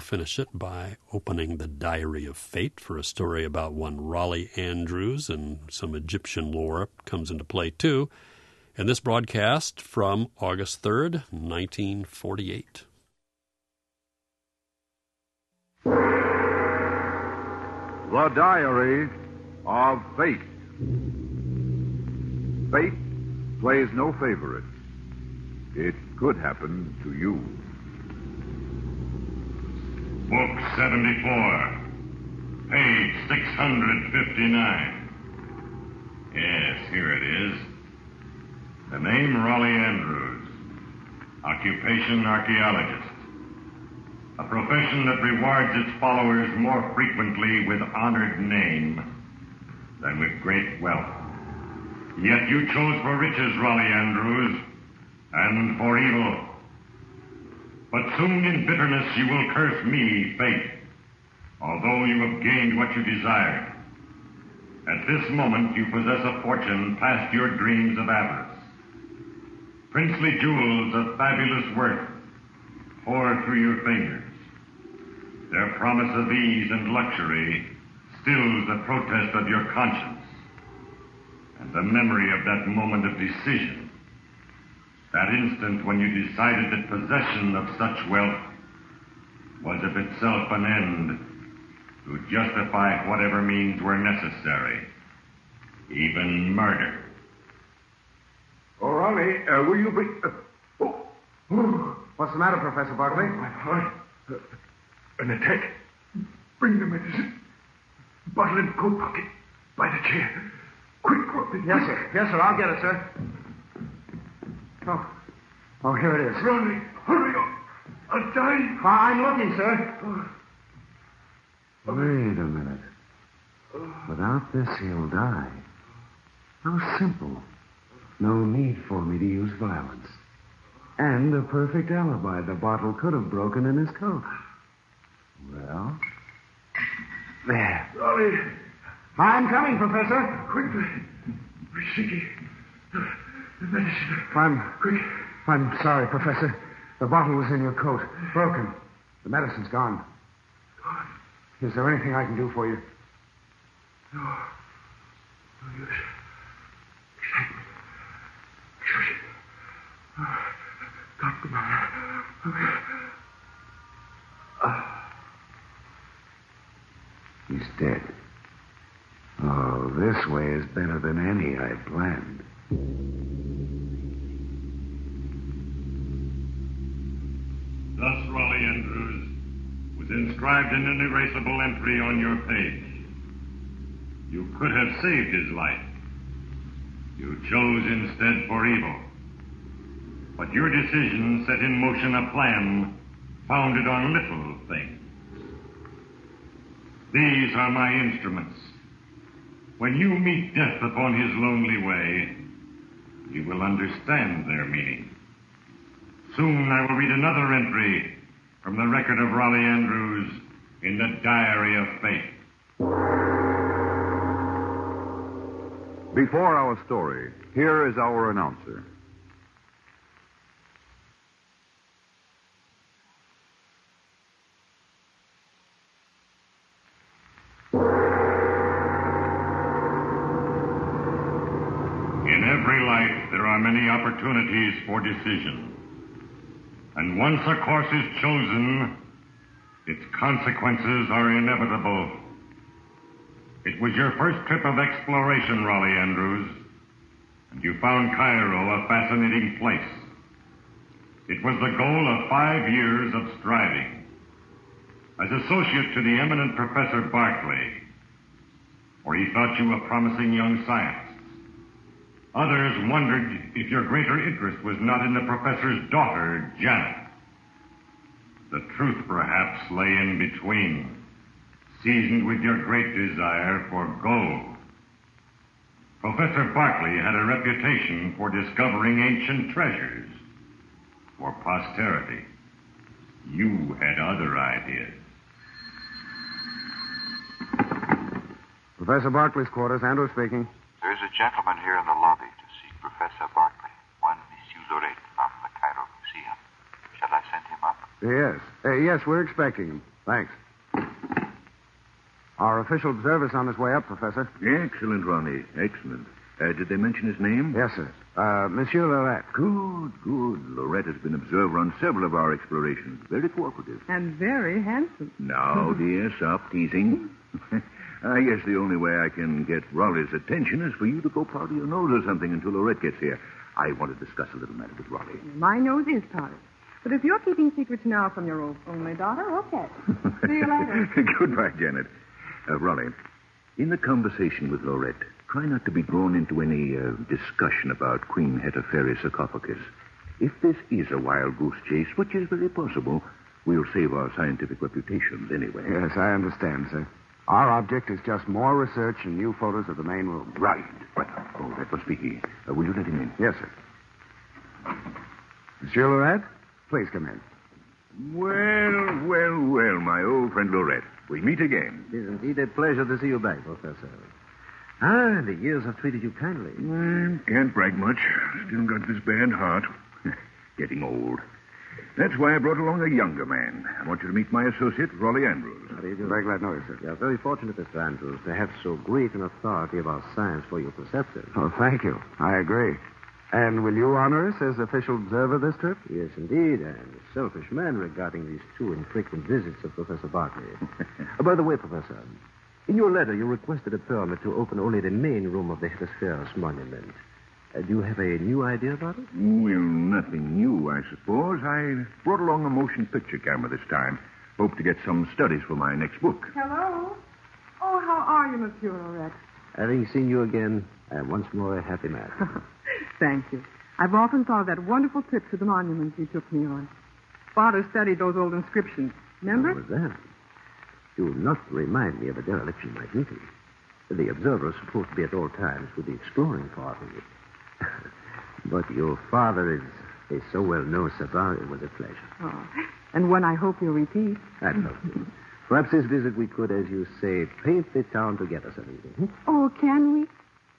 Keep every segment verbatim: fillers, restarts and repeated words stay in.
finish it by opening the Diary of Fate for a story about one Raleigh Andrews, and some Egyptian lore comes into play too. And this broadcast from August third, nineteen forty-eight. The Diary of Fate. Fate plays no favorites. It could happen to you. Book seventy-four, page six hundred fifty-nine. Yes, here it is. The name Raleigh Andrews. Occupation archaeologist. A profession that rewards its followers more frequently with honored name than with great wealth. Yet you chose for riches, Raleigh Andrews, and for evil. But soon in bitterness you will curse me, fate, although you have gained what you desired. At this moment you possess a fortune past your dreams of avarice. Princely jewels of fabulous worth pour through your fingers. Their promise of ease and luxury stills the protest of your conscience. And the memory of that moment of decision, that instant when you decided that possession of such wealth was of itself an end to justify whatever means were necessary, even murder. Oh, Raleigh, uh, will you bring... Uh, oh. Oh. What's the matter, Professor Barclay? Oh, my heart. Uh, an attack. Bring the medicine. Bottle in the coat pocket. By the chair. Quick, quick. Yes, sir. Yes, sir. I'll get it, sir. Oh. Oh, here it is. Raleigh, hurry up. I'll die. Uh, I'm looking, sir. Oh. Wait a minute. Without this, he'll die. How simple. No need for me to use violence. And a perfect alibi. The bottle could have broken in his coat. Well, there. Raleigh. I'm coming, Professor. Quickly. Rashiki. The medicine. I'm... Quick. I'm sorry, Professor. The bottle was in your coat. Broken. The medicine's gone. Gone? Is there anything I can do for you? No. No use. Excitement. Exertion. Oh, Doctor Man. Ah. He's dead. Oh, this way is better than any I planned. Thus, Raleigh Andrews was inscribed in an erasable entry on your page. You could have saved his life. You chose instead for evil. But your decision set in motion a plan founded on little things. These are my instruments. When you meet death upon his lonely way, you will understand their meaning. Soon I will read another entry from the record of Raleigh Andrews in the Diary of Fate. Before our story, here is our announcer. In every life, there are many opportunities for decision. And once a course is chosen, its consequences are inevitable. It was your first trip of exploration, Raleigh Andrews, and you found Cairo a fascinating place. It was the goal of five years of striving. As associate to the eminent Professor Barclay, for he thought you a promising young scientist. Others wondered if your greater interest was not in the professor's daughter, Janet. The truth, perhaps, lay in between, seasoned with your great desire for gold. Professor Barclay had a reputation for discovering ancient treasures for posterity. You had other ideas. Professor Barclay's quarters. Andrew speaking. There's a gentleman here in the lobby to see Professor Barclay, one Monsieur Lorette from the Cairo Museum. Shall I send him up? Yes. Uh, yes, we're expecting him. Thanks. Our official observer's on his way up, Professor. Excellent, Ronnie. Excellent. Uh, did they mention his name? Yes, sir. Uh, Monsieur Lorette. Good, good. Lorette has been observer on several of our explorations. Very cooperative. And very handsome. Now, dear, stop teasing. I guess the only way I can get Raleigh's attention is for you to go powder your nose or something until Lorette gets here. I want to discuss a little matter with Raleigh. My nose is powdered. But if you're keeping secrets now from your o- only daughter, okay. See you later. Goodbye, Janet. Uh, Raleigh, in the conversation with Lorette, try not to be drawn into any uh, discussion about Queen Hetepheres' sarcophagus. If this is a wild goose chase, which is very possible, we'll save our scientific reputations anyway. Yes, I understand, sir. Our object is just more research and new photos of the main room. Right. Right. Oh, that must be he. Uh, will you let him in? Yes, sir. Monsieur Lorette, please come in. Well, well, well, my old friend Lorette. We meet again. It is indeed a pleasure to see you back, Professor. Ah, the years have treated you kindly. Well, can't brag much. Still got this bad heart. Getting old. That's why I brought along a younger man. I want you to meet my associate, Raleigh Andrews. How do you do? Very glad to know you, sir. You are very fortunate, Mister Andrews, to have so great an authority about science for your preceptors. Oh, thank you. I agree. And will you honor us as official observer this trip? Yes, indeed. I am a selfish man regarding these two infrequent visits of Professor Bartley. Oh, by the way, Professor, in your letter you requested a permit to open only the main room of the Hetepheres monument. Uh, do you have a new idea about it? Well, nothing new, I suppose. I brought along a motion picture camera this time. Hope to get some studies for my next book. Hello. Oh, how are you, Monsieur Lorette? Having seen you again, I am once more a happy man. Thank you. I've often thought of that wonderful trip to the monuments you took me on. Father studied those old inscriptions. Remember? What was that? Do not remind me of a dereliction of my duty. The observer is supposed to be at all times with the exploring part of it. But your father is, is so well known, Savant, it was a pleasure. Oh, and one I hope you'll repeat. I'd love to. Perhaps this visit we could, as you say, paint the town together some evening. Oh, can we?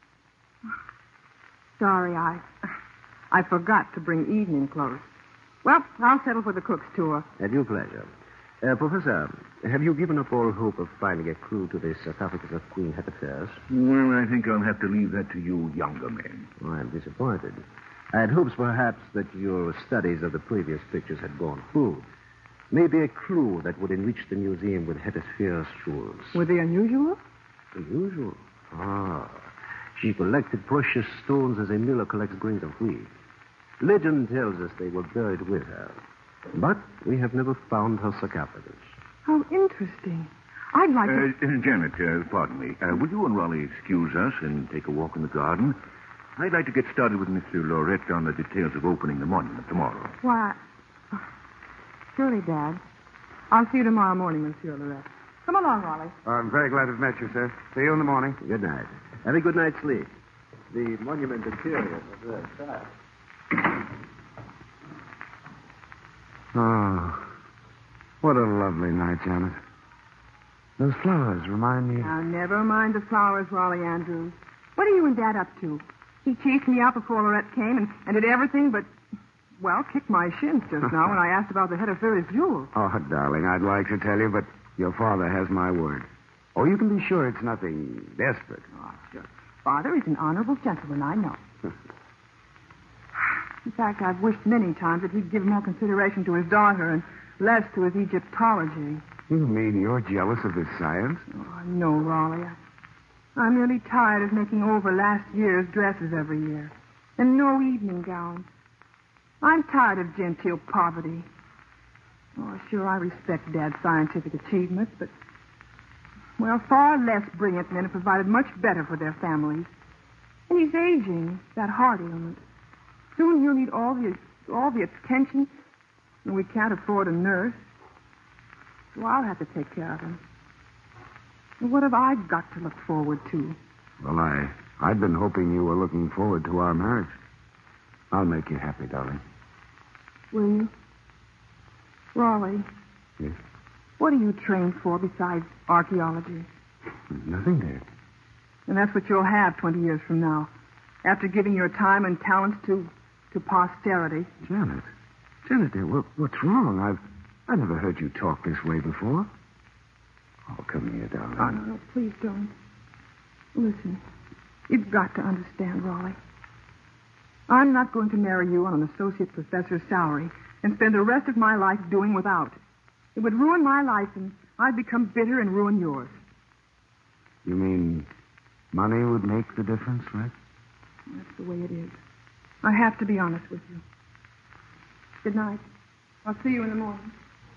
Sorry, I I forgot to bring evening clothes. Well, I'll settle for the cook's tour. At your pleasure. Uh, Professor, have you given up all hope of finding a clue to the sarcophagus of Queen Hetepheres? Well, I think I'll have to leave that to you younger men. Oh, I'm disappointed. I had hopes, perhaps, that your studies of the previous pictures had borne fruit. Maybe a clue that would enrich the museum with Hetepheres jewels. Were they unusual? Unusual? Ah. She collected precious stones as a miller collects grains of wheat. Legend tells us they were buried with her. But we have never found her sarcophagus. How interesting. I'd like to... Uh, uh, Janet, uh, pardon me. Uh, will you and Raleigh excuse us and take a walk in the garden? I'd like to get started with Mister Lorette on the details of opening the monument tomorrow. Why... Surely, Dad. I'll see you tomorrow morning, Monsieur Lorette. Come along, Raleigh. I'm very glad to have met you, sir. See you in the morning. Good night. Have a good night's sleep. The monument interior is very fast. Oh, what a lovely night, Janet. Those flowers remind me of... Now, never mind the flowers, Raleigh Andrews. What are you and Dad up to? He chased me out before Lorette came and, and did everything but, well, kicked my shins just now when I asked about the Hetepheres jewels. Oh, darling, I'd like to tell you, but your father has my word. Oh, you can be sure it's nothing desperate. Oh, sure. Father is an honorable gentleman, I know. In fact, I've wished many times that he'd give more consideration to his daughter and less to his Egyptology. You mean you're jealous of his science? Oh, no, Raleigh. I'm really tired of making over last year's dresses every year. And no evening gowns. I'm tired of genteel poverty. Oh, sure, I respect Dad's scientific achievements, but, well, far less brilliant men have provided much better for their families. And he's aging, that heart ailment. Soon he'll need all the all the attention, and we can't afford a nurse. So I'll have to take care of him. And what have I got to look forward to? Well, I, I'd been hoping you were looking forward to our marriage. I'll make you happy, darling. Will you? Raleigh. Yes? What are you trained for besides archaeology? Nothing, dear. And that's what you'll have twenty years from now, after giving your time and talents to to posterity. Janet. Janet, dear, what, what's wrong? I've I never heard you talk this way before. Oh, come here, darling. Oh, no, no, please don't. Listen, you've got to understand, Raleigh. I'm not going to marry you on an associate professor's salary and spend the rest of my life doing without. It would ruin my life, and I'd become bitter and ruin yours. You mean money would make the difference, right? That's the way it is. I have to be honest with you. Good night. I'll see you in the morning.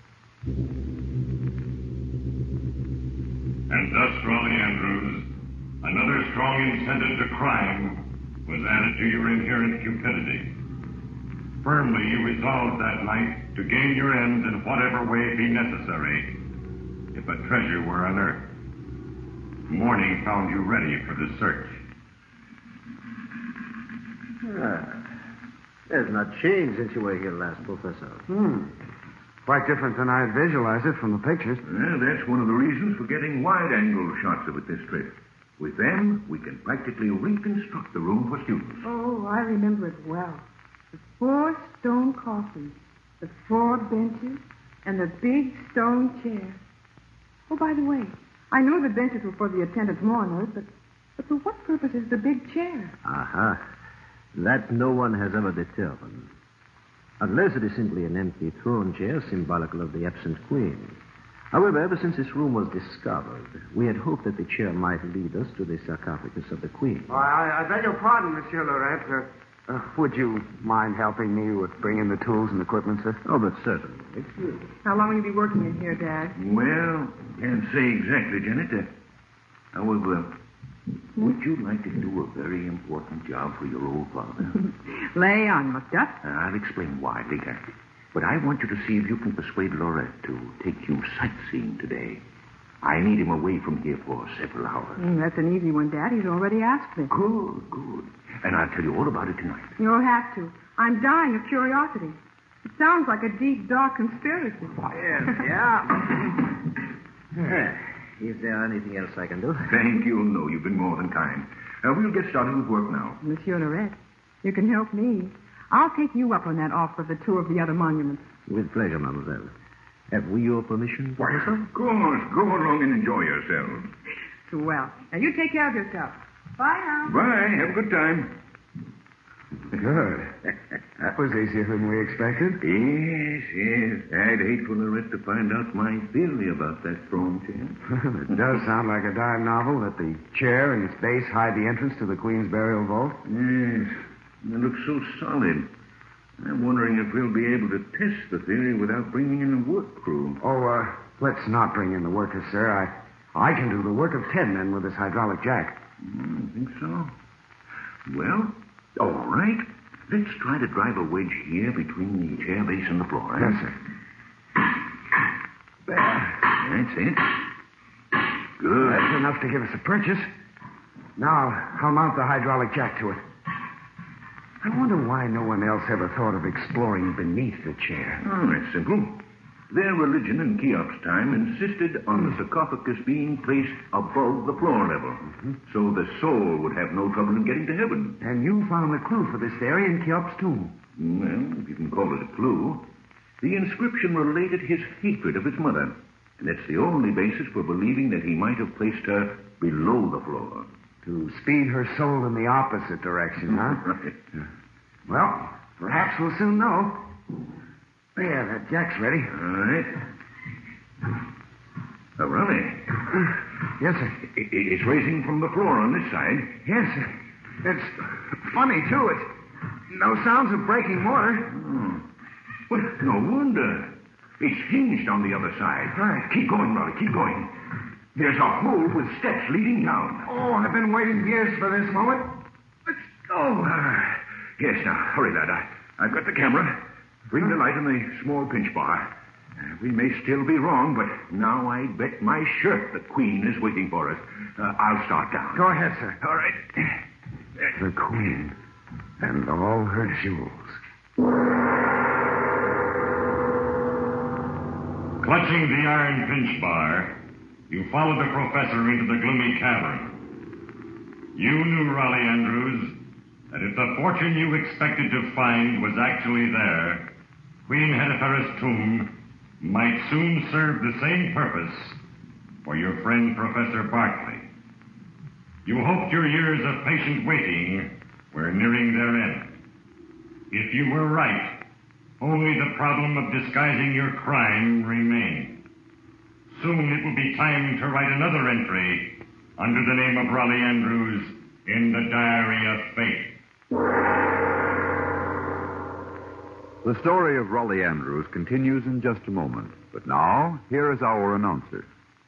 And thus, Raleigh Andrews, another strong incentive to crime was added to your inherent cupidity. Firmly, you resolved that night to gain your ends in whatever way be necessary, if a treasure were unearthed. Morning found you ready for the search. Ah, there's not changed since you were here last, Professor. Hmm. Quite different than I had visualized it from the pictures. Well, that's one of the reasons for getting wide-angle shots of it this trip. With them, we can practically reconstruct the room for students. Oh, I remember it well. The four stone coffins, the four benches, and the big stone chair. Oh, by the way, I know the benches were for the attendant mourners, but, but for what purpose is the big chair? Aha. That no one has ever determined. Unless it is simply an empty throne chair symbolical of the absent queen. However, ever since this room was discovered, we had hoped that the chair might lead us to the sarcophagus of the queen. Oh, I, I beg your pardon, Monsieur Lorette. Uh, Uh, would you mind helping me with bringing the tools and equipment, sir? Oh, but certainly. Excuse me. How long will you be working in here, Dad? Well, can't say exactly, Janet. Uh, however, would you like to do a very important job for your old father? Lay on, Macduff. Uh, I'll explain why later. But I want you to see if you can persuade Lorette to take you sightseeing today. I need him away from here for several hours. Mm, that's an easy one, Dad. He's already asked me. Good, good. And I'll tell you all about it tonight. You'll have to. I'm dying of curiosity. It sounds like a deep, dark conspiracy. Yes, yeah. Is there anything else I can do? Thank you. No, you've been more than kind. Uh, we'll get started with work now. Monsieur Lorette, you can help me. I'll take you up on that offer of the tour of the other monuments. With pleasure, mademoiselle. Have we your permission, Why, Professor? of course. Go along and enjoy yourself. Swell. Now, you take care of yourself. Bye now. Bye. Have a good time. Good. That was easier than we expected. Yes, yes. I'd hate for Lorette to find out my theory about that throne chair. It does sound like a dime novel that the chair and its base hide the entrance to the Queen's burial vault. Yes. It looks so solid. I'm wondering if we'll be able to test the theory without bringing in a work crew. Oh, uh, let's not bring in the workers, sir. I I can do the work of ten men with this hydraulic jack. Mm, I think so. Well, all right. Let's try to drive a wedge here between the chair base and the floor. Eh? Yes, sir. There. That's it. Good. That's enough to give us a purchase. Now, I'll mount the hydraulic jack to it. I wonder why no one else ever thought of exploring beneath the chair. Oh, that's simple. Their religion in Cheops' time insisted on the sarcophagus being placed above the floor level, mm-hmm. so the soul would have no trouble in getting to heaven. And you found the clue for this theory in Cheops' tomb. Well, if you can call it a clue. The inscription related his hatred of his mother, and that's the only basis for believing that he might have placed her below the floor. To speed her soul in the opposite direction, huh? Right. Well, perhaps we'll soon know. There, that jack's ready. All right. Oh, really? Yes, sir. It, it's raising from the floor on this side. Yes, sir. It's funny, too. It's no sounds of breaking mortar. Oh. Well, no wonder. It's hinged on the other side. Right. Keep going, Rolly. Keep going. There's a hole with steps leading down. Oh, I've been waiting years for this moment. Let's go. Uh, yes, now, hurry, lad. I, I've got the camera. Bring the light and the small pinch bar. Uh, we may still be wrong, but now I bet my shirt the Queen is waiting for us. Uh, I'll start down. Go ahead, sir. All right. The Queen and all her jewels. Clutching the iron pinch bar, you followed the professor into the gloomy cavern. You knew, Raleigh Andrews, that if the fortune you expected to find was actually there, Queen Hetepheres' tomb, might soon serve the same purpose for your friend Professor Barclay. You hoped your years of patient waiting were nearing their end. If you were right, only the problem of disguising your crime remained. Soon it will be time to write another entry under the name of Raleigh Andrews in the Diary of Fate. The story of Raleigh Andrews continues in just a moment. But now, here is our announcer.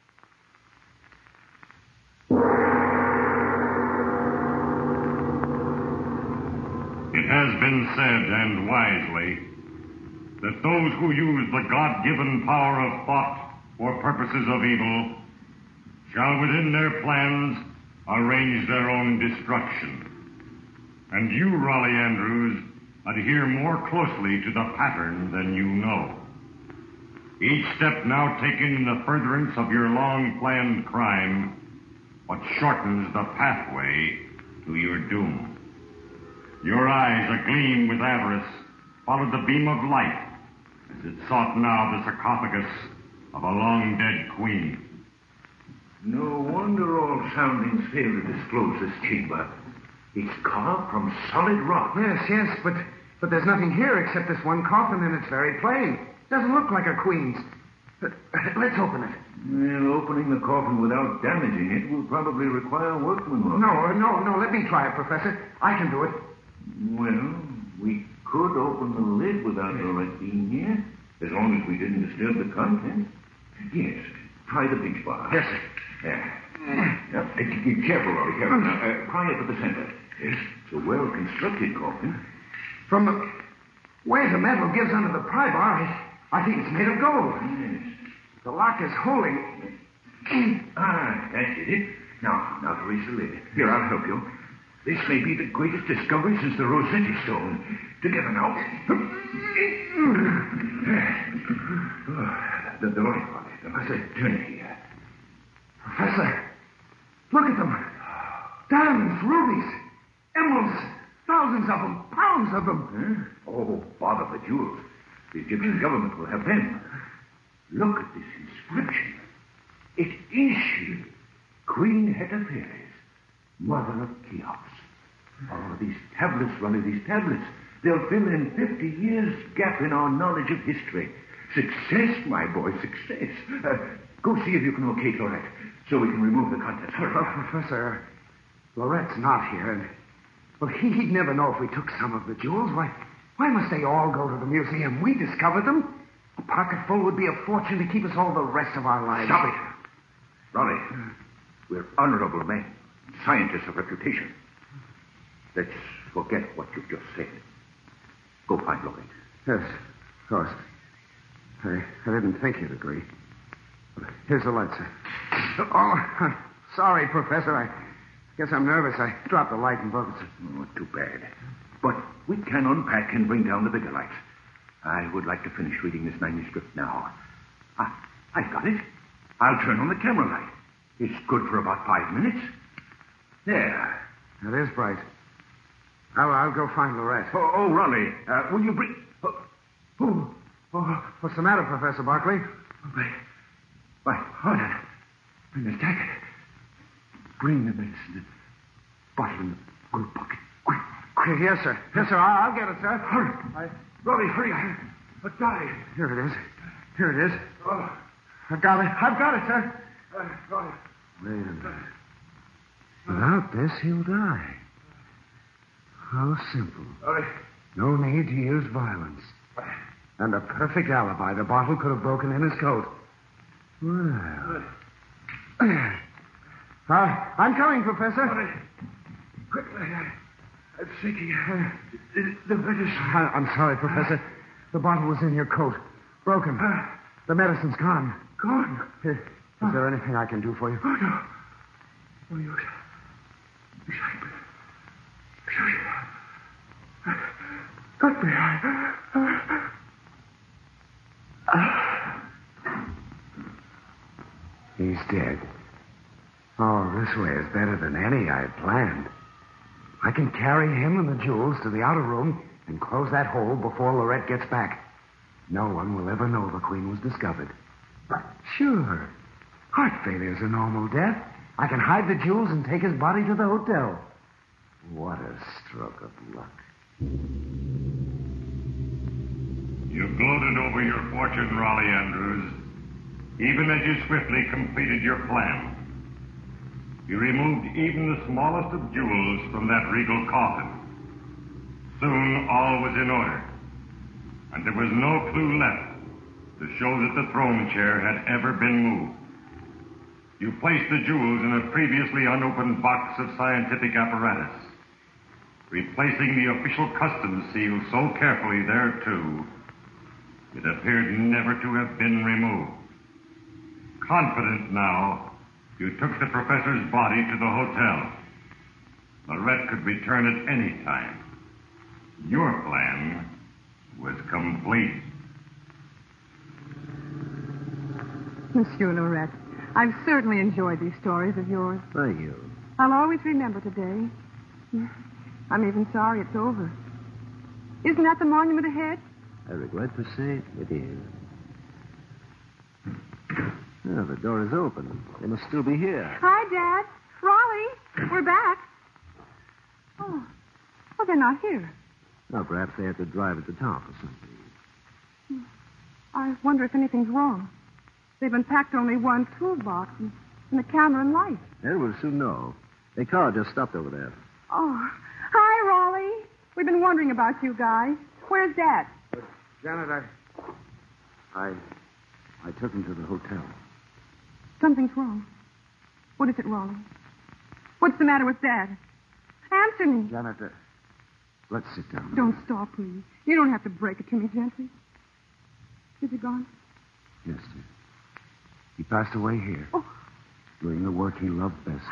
It has been said, and wisely, that those who use the God-given power of thought for purposes of evil shall within their plans arrange their own destruction. And you, Raleigh Andrews, adhere more closely to the pattern than you know. Each step now taken in the furtherance of your long-planned crime but shortens the pathway to your doom. Your eyes, agleam with avarice, followed the beam of light as it sought now the sarcophagus of a long-dead queen. No wonder all soundings fail to disclose this chamber. It's carved from solid rock. Yes, yes, but but there's nothing here except this one coffin, and it's very plain. Doesn't look like a queen's. But, let's open it. Well, opening the coffin without damaging it will probably require workmanship. No, no, no. Let me try it, Professor. I can do it. Well, we could open the lid without Lorette being here, as long as we didn't disturb the contents. Yes. Try the pinch bar. Yes, sir. Yeah. Now, uh, be careful, Rory, careful. Now, uh, pry up at the center. Yes. It's a well-constructed coffin. From the way the metal gives under the pry bar, I, I think it's made of gold. Yes. The lock is holding. Ah, that did it. Now, now to raise the lid. Here, I'll help you. This may be the greatest discovery since the Rossetti stone. Together now. the, the light on it. Professor, turn it here. Professor, look at them. Diamonds, rubies, emeralds, thousands of them, pounds of them. Huh? Oh, bother the jewels. The Egyptian government will have them. Look at this inscription. It is she, Queen Hetepheres, mother of Cheops. Oh, these tablets, Ronnie, these tablets. They'll fill in fifty years' gap in our knowledge of history. Success, my boy, success. Uh, go see if you can locate Lorette, so we can remove the contents. Well, well, Professor, Lorette's not here, and well, he'd never know if we took some of the jewels. Why, why must they all go to the museum? We discovered them. A pocket full would be a fortune to keep us all the rest of our lives. Stop it. Ronnie, we're honorable men, scientists of reputation. Let's forget what you've just said. Go find Lorette. Yes, of course. I, I didn't think you'd agree. Here's the light, sir. Oh, sorry, Professor. I guess I'm nervous. I dropped the light and broke it. Oh, too bad. But we can unpack and bring down the bigger lights. I would like to finish reading this manuscript now. Ah, I've got it. I'll turn on the camera light. It's good for about five minutes. There. It is bright. I'll, I'll go find Lorette. Oh, oh Raleigh, uh, will you bring... Oh, oh, oh, what's the matter, Professor Barclay? My, my heart and the dagger. Bring the medicine, the bottle in the coat pocket. Quick, quick. Yes, sir. Yes, sir. I'll, I'll get it, sir. Hurry. I... Raleigh, hurry. I'll die. Here it is. Here it is. Oh. I've got it. I've got it, sir. Uh, Raleigh. Wait a minute. Without this, he'll die. How simple. Raleigh. No need to use violence. And a perfect alibi. The bottle could have broken in his coat. Well. Uh, I'm coming, Professor. Raleigh. Quickly. I'm thinking. Uh, the, the medicine. I, I'm sorry, Professor. The bottle was in your coat. Broken. Uh, the medicine's gone. Gone? Is, is uh, there anything I can do for you? Oh, no. Oh, you... You... You... Got me. He's dead. Oh, this way is better than any I had planned. I can carry him and the jewels to the outer room and close that hole before Lorette gets back. No one will ever know the Queen was discovered. Sure. Heart failure's a normal death. I can hide the jewels and take his body to the hotel. What a stroke of luck. You gloated over your fortune, Raleigh Andrews, even as you swiftly completed your plan. You removed even the smallest of jewels from that regal coffin. Soon all was in order, and there was no clue left to show that the throne chair had ever been moved. You placed the jewels in a previously unopened box of scientific apparatus, replacing the official customs seal so carefully there, too, it appeared never to have been removed. Confident now, you took the professor's body to the hotel. Lorette could return at any time. Your plan was complete. Monsieur Lorette, I've certainly enjoyed these stories of yours. Thank you. I'll always remember today. I'm even sorry it's over. Isn't that the monument ahead? I regret to say it is. Oh, the door is open. They must still be here. Hi, Dad. Raleigh, we're back. Oh, well, they're not here. Well, perhaps they had to drive at the top or something. I wonder if anything's wrong. They've unpacked only one toolbox and, and a camera and light. Yeah, we'll soon know. A car just stopped over there. Oh, hi, Raleigh. We've been wondering about you guys. Where's Dad? Uh, Janet, I... I... I took him to the hotel. Something's wrong. What is it, Raleigh? What's the matter with Dad? Answer me. Janet, uh, let's sit down. Don't stop, please. You don't have to break it to me gently. Is he gone? Yes, sir. He passed away here. Oh. Doing the work he loved best.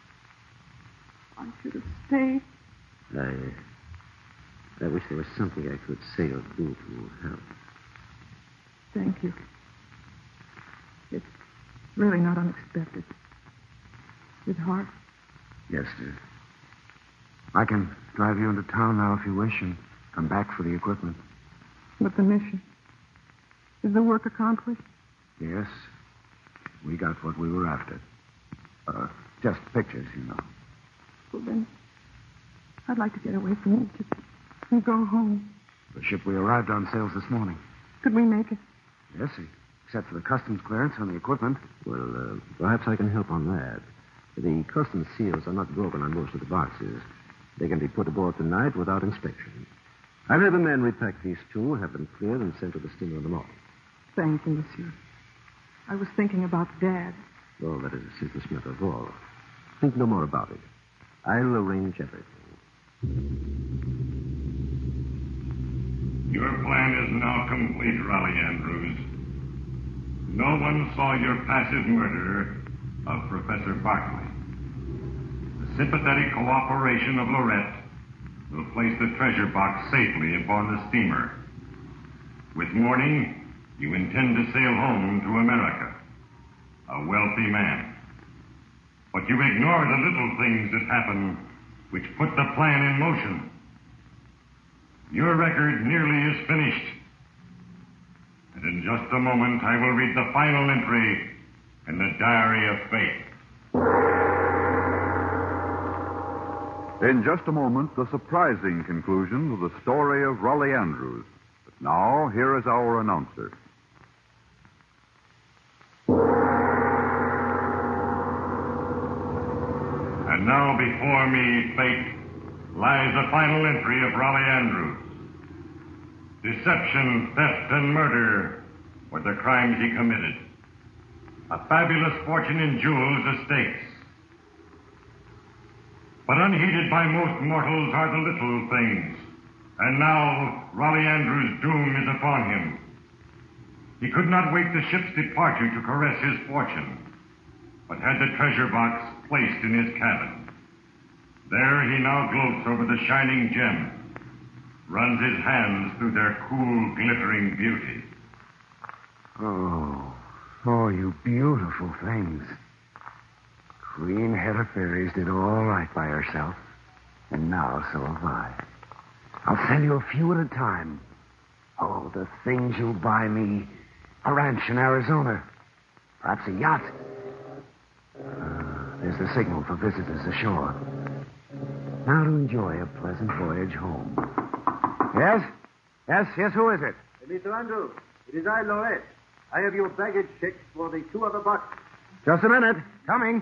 I should have stayed. I... I wish there was something I could say or do to help. Thank you. It's really not unexpected. His heart. Yes, sir. I can drive you into town now if you wish and come back for the equipment. But the mission? Is the work accomplished? Yes. We got what we were after. Uh, just pictures, you know. Well, then, I'd like to get away from Egypt and go home. The ship we arrived on sails this morning. Could we make it? Yes, sir. Except for the customs clearance on the equipment. Well, uh, perhaps I can help on that. The customs seals are not broken on most of the boxes. They can be put aboard tonight without inspection. I'll have a man repack these two, have them cleared, and sent to the steamer in the morning. Thank you, monsieur. I was thinking about Dad. Oh, that is the simplest matter of all. Think no more about it. I'll arrange everything. Your plan is now complete, Raleigh Andrews. No one saw your passive murder of Professor Barclay. The sympathetic cooperation of Lorette will place the treasure box safely upon the steamer. With morning, you intend to sail home to America, a wealthy man. But you ignore the little things that happen which put the plan in motion. Your record nearly is finished. And in just a moment, I will read the final entry in the Diary of Fate. In just a moment, the surprising conclusion of the story of Raleigh Andrews. But now, here is our announcer. And now before me, Fate, lies the final entry of Raleigh Andrews. Deception, theft, and murder were the crimes he committed. A fabulous fortune in jewels estates. But unheeded by most mortals are the little things. And now Raleigh Andrews' doom is upon him. He could not wait the ship's departure to caress his fortune, but had the treasure box placed in his cabin. There he now gloats over the shining gems, runs his hands through their cool, glittering beauty. Oh, oh, you beautiful things. Queen Hedda Fairies did all right by herself, and now so have I. I'll send you a few at a time. Oh, the things you'll buy me. A ranch in Arizona. Perhaps a yacht. Uh, there's the signal for visitors ashore. Now to enjoy a pleasant voyage home. Yes? Yes, yes, who is it? Mister Andrews, it is I, Lorette. I have your baggage checked for the two other boxes. Just a minute. Coming.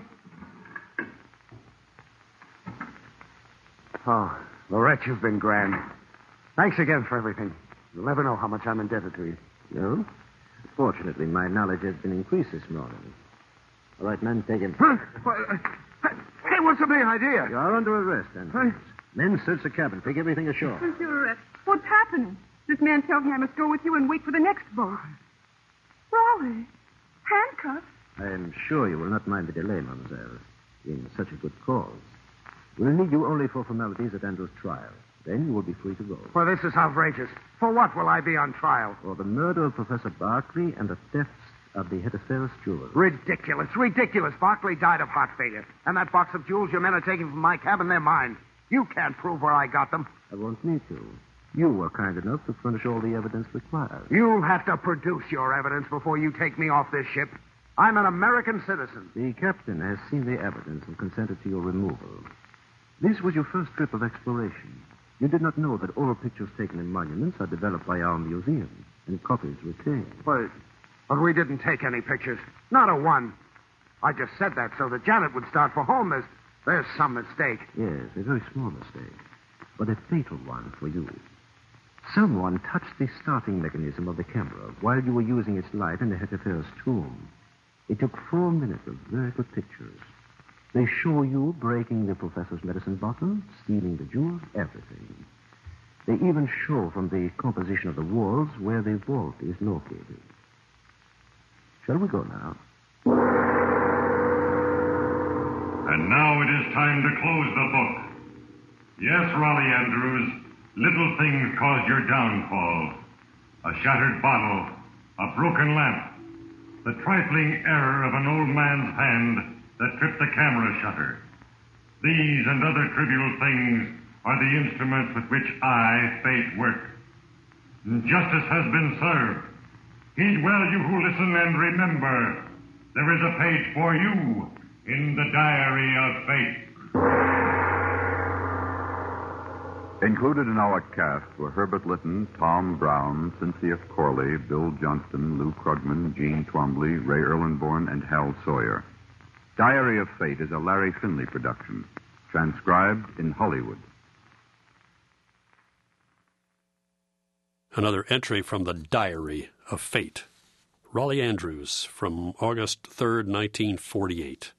Oh, Lorette, you've been grand. Thanks again for everything. You'll never know how much I'm indebted to you. No? Fortunately, my knowledge has been increased this morning. All right, men, take him. Huh? Hey, what's the big idea? You are under arrest, Andrews. Men, search the cabin. Take everything ashore. Monsieur Arrest, what's happening? This man tells me I must go with you and wait for the next boat. Raleigh, handcuffs? I am sure you will not mind the delay, mademoiselle, in such a good cause. We'll need you only for formalities at Andrews' trial. Then you will be free to go. Well, this is outrageous. For what will I be on trial? For the murder of Professor Barclay and the thefts of the Heteferis jewels. Ridiculous, ridiculous. Barclay died of heart failure. And that box of jewels your men are taking from my cabin, they're mine. You can't prove where I got them. I won't need to. You were kind enough to furnish all the evidence required. You'll have to produce your evidence before you take me off this ship. I'm an American citizen. The captain has seen the evidence and consented to your removal. This was your first trip of exploration. You did not know that all pictures taken in monuments are developed by our museum and copies retained. But, but we didn't take any pictures. Not a one. I just said that so that Janet would start for home. There's, there's some mistake. Yes, a very small mistake, but a fatal one for you. Someone touched the starting mechanism of the camera while you were using its light in the Heteferis tomb. It took four minutes of very good pictures. They show you breaking the professor's medicine bottle, stealing the jewels, everything. They even show from the composition of the walls where the vault is located. Shall we go now? And now it is time to close the book. Yes, Raleigh Andrews, little things caused your downfall. A shattered bottle, a broken lamp, the trifling error of an old man's hand that tripped the camera shutter. These and other trivial things are the instruments with which I, fate, work. Justice has been served. Heed well, you who listen, and remember, there is a page for you in the Diary of Fate. Included in our cast were Herbert Lytton, Tom Brown, Cynthia Corley, Bill Johnston, Lou Krugman, Gene Twombly, Ray Erlenborn, and Hal Sawyer. Diary of Fate is a Larry Finley production, transcribed in Hollywood. Another entry from the Diary of Fate. Raleigh Andrews from August third, nineteen forty-eight.